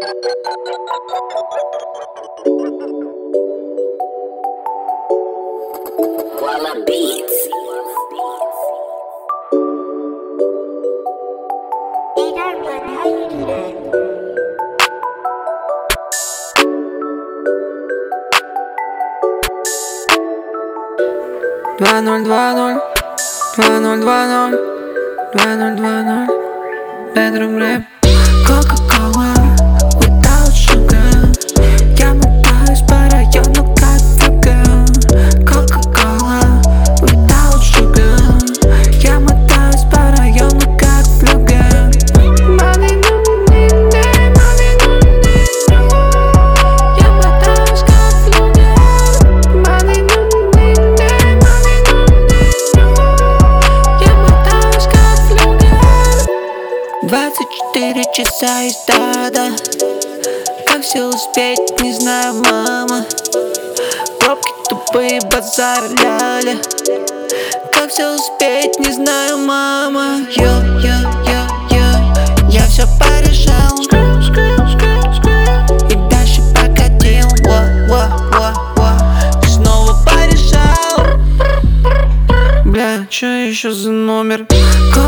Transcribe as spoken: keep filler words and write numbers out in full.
Koala Beats. Два ноль два ноль, два ноль два ноль, два ноль два ноль, Bedroom Rap. Coca-Cola without sugar. Я мотаюсь по району как флюгер. Coca-Cola without sugar. Я мотаюсь по району как флюгер. Money no need, money no need. Я мотаюсь как флюгер. Money no need, money no need. Я мотаюсь как флюгер. Двадцать четыре часа из стада. Как все успеть, не знаю, мама. Пробки тупые, базар, ляля. Как все успеть, не знаю, мама. Йо-йо-йо-йо, я все порешал и дальше покатил. Во-во-во-во, снова порешал. Бля, чё еще за номер?